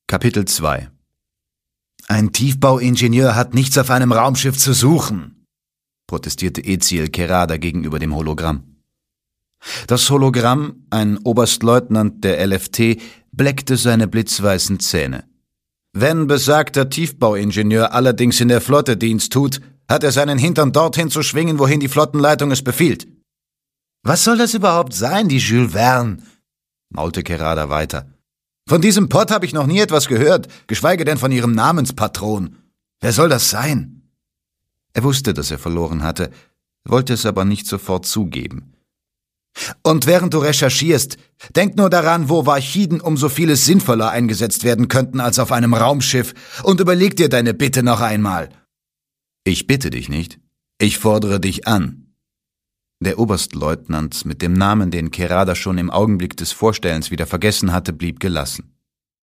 Kapitel 2 »Ein Tiefbauingenieur hat nichts auf einem Raumschiff zu suchen«, protestierte Eziel Kerada gegenüber dem Hologramm. Das Hologramm, ein Oberstleutnant der LFT, bleckte seine blitzweißen Zähne. »Wenn besagter Tiefbauingenieur allerdings in der Flotte Dienst tut, hat er seinen Hintern dorthin zu schwingen, wohin die Flottenleitung es befiehlt.« »Was soll das überhaupt sein, die Jules Verne?«, maulte Kerada weiter. »Von diesem Pott habe ich noch nie etwas gehört, geschweige denn von ihrem Namenspatron. Wer soll das sein?« Er wusste, dass er verloren hatte, wollte es aber nicht sofort zugeben. »Und während du recherchierst, denk nur daran, wo Warchiden umso vieles sinnvoller eingesetzt werden könnten als auf einem Raumschiff, und überleg dir deine Bitte noch einmal.« »Ich bitte dich nicht, ich fordere dich an.« Der Oberstleutnant mit dem Namen, den Kerada schon im Augenblick des Vorstellens wieder vergessen hatte, blieb gelassen.